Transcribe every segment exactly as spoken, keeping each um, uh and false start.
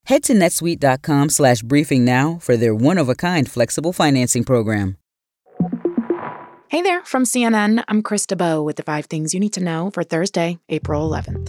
Head to netsuite.com slash briefing now for their one-of-a-kind flexible financing program. Hey there, from C N N, I'm Krista Bowe with the five things you need to know for Thursday, April eleventh.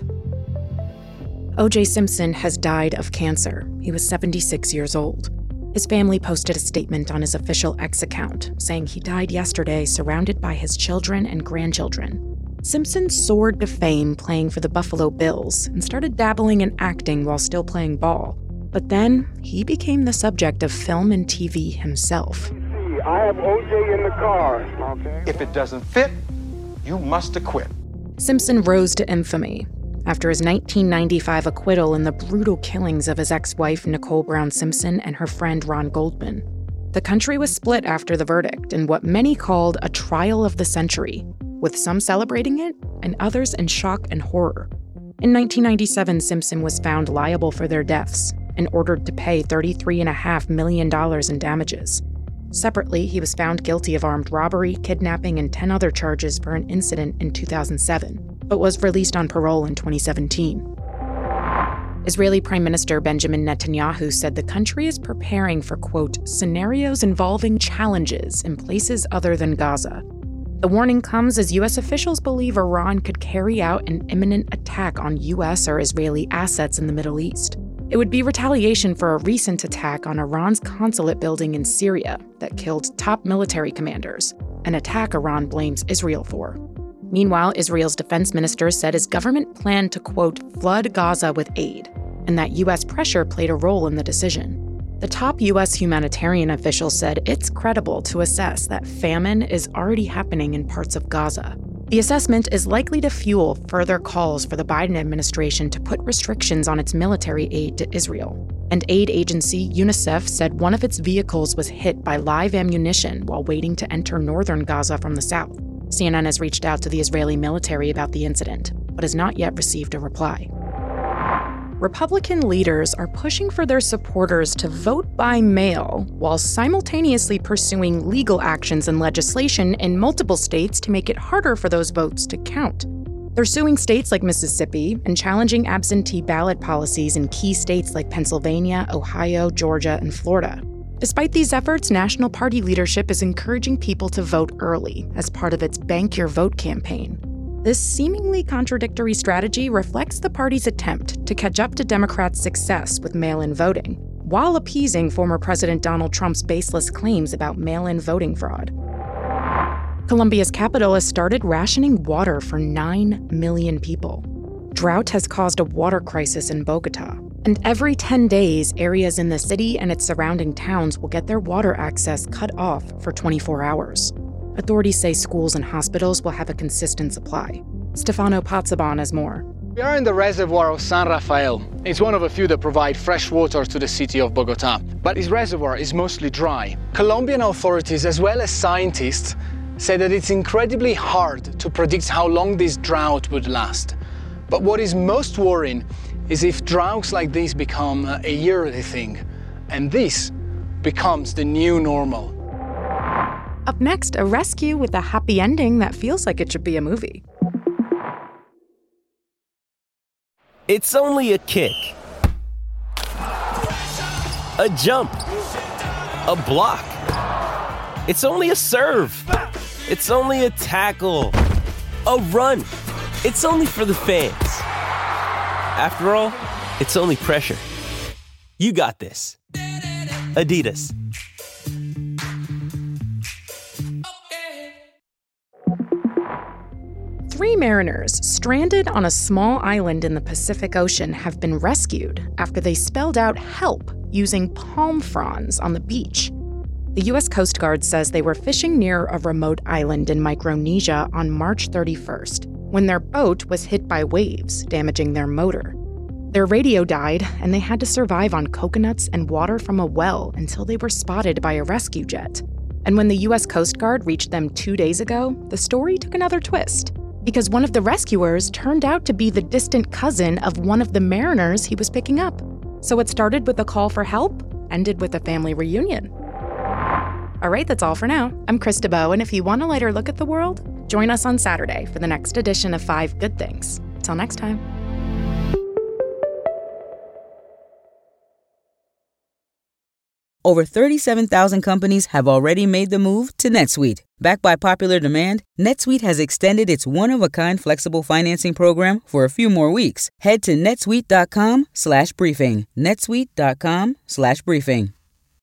O J Simpson has died of cancer. He was seventy-six years old. His family posted a statement on his official X account, saying he died yesterday surrounded by his children and grandchildren. Simpson soared to fame playing for the Buffalo Bills and started dabbling in acting while still playing ball. But then, he became the subject of film and T V himself. I have O J in the car. Okay. If it doesn't fit, you must acquit. Simpson rose to infamy after his nineteen ninety-five acquittal in the brutal killings of his ex-wife Nicole Brown Simpson and her friend Ron Goldman. The country was split after the verdict in what many called a trial of the century, with some celebrating it and others in shock and horror. In nineteen ninety-seven, Simpson was found liable for their deaths and ordered to pay thirty-three point five million dollars in damages. Separately, he was found guilty of armed robbery, kidnapping, and ten other charges for an incident in two thousand seven, but was released on parole in twenty seventeen. Israeli Prime Minister Benjamin Netanyahu said the country is preparing for, quote, scenarios involving challenges in places other than Gaza. The warning comes as U S officials believe Iran could carry out an imminent attack on U S or Israeli assets in the Middle East. It would be retaliation for a recent attack on Iran's consulate building in Syria that killed top military commanders, an attack Iran blames Israel for. Meanwhile, Israel's defense minister said his government planned to, quote, flood Gaza with aid, and that U S pressure played a role in the decision. The top U S humanitarian official said it's credible to assess that famine is already happening in parts of Gaza. The assessment is likely to fuel further calls for the Biden administration to put restrictions on its military aid to Israel. And aid agency UNICEF said one of its vehicles was hit by live ammunition while waiting to enter northern Gaza from the south. C N N has reached out to the Israeli military about the incident, but has not yet received a reply. Republican leaders are pushing for their supporters to vote by mail while simultaneously pursuing legal actions and legislation in multiple states to make it harder for those votes to count. They're suing states like Mississippi and challenging absentee ballot policies in key states like Pennsylvania, Ohio, Georgia, and Florida. Despite these efforts, National Party leadership is encouraging people to vote early as part of its Bank Your Vote campaign. This seemingly contradictory strategy reflects the party's attempt to catch up to Democrats' success with mail-in voting, while appeasing former President Donald Trump's baseless claims about mail-in voting fraud. Colombia's capital has started rationing water for nine million people. Drought has caused a water crisis in Bogota, and every ten days, areas in the city and its surrounding towns will get their water access cut off for twenty-four hours. Authorities say schools and hospitals will have a consistent supply. Stefano Pozzebon has more. We are in the reservoir of San Rafael. It's one of a few that provide fresh water to the city of Bogota, but this reservoir is mostly dry. Colombian authorities, as well as scientists, say that it's incredibly hard to predict how long this drought would last. But what is most worrying is if droughts like this become a yearly thing, and this becomes the new normal. Up next, a rescue with a happy ending that feels like it should be a movie. It's only a kick, a jump, a block. It's only a serve. It's only a tackle, a run. It's only for the fans. After all, it's only pressure. You got this. Adidas. Three mariners stranded on a small island in the Pacific Ocean have been rescued after they spelled out help using palm fronds on the beach. The U S Coast Guard says they were fishing near a remote island in Micronesia on March thirty-first when their boat was hit by waves, damaging their motor. Their radio died, and they had to survive on coconuts and water from a well until they were spotted by a rescue jet. And when the U S Coast Guard reached them two days ago, the story took another twist, because one of the rescuers turned out to be the distant cousin of one of the mariners he was picking up. So it started with a call for help, ended with a family reunion. All right, that's all for now. I'm Krista Bowe, and if you want a lighter look at the world, join us on Saturday for the next edition of Five Good Things. Till next time. Over thirty-seven thousand companies have already made the move to NetSuite. Backed by popular demand, NetSuite has extended its one-of-a-kind flexible financing program for a few more weeks. Head to netsuite.com slash briefing. netsuite.com slash briefing.